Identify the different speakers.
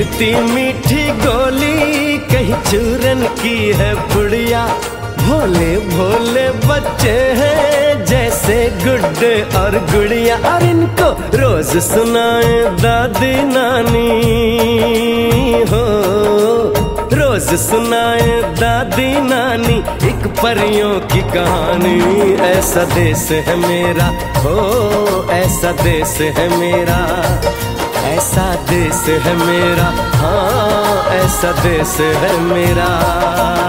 Speaker 1: खिलती मीठी गोली कहीं चूरन की है पुड़िया। भोले भोले बच्चे हैं जैसे गुड्डे और गुड़िया। और इनको रोज सुनाए दादी नानी हो, रोज सुनाए दादी नानी एक परियों की कहानी। ऐसा देश है मेरा हो, ऐसा देश है मेरा, ऐसा देश है मेरा, हाँ ऐसा देश है मेरा।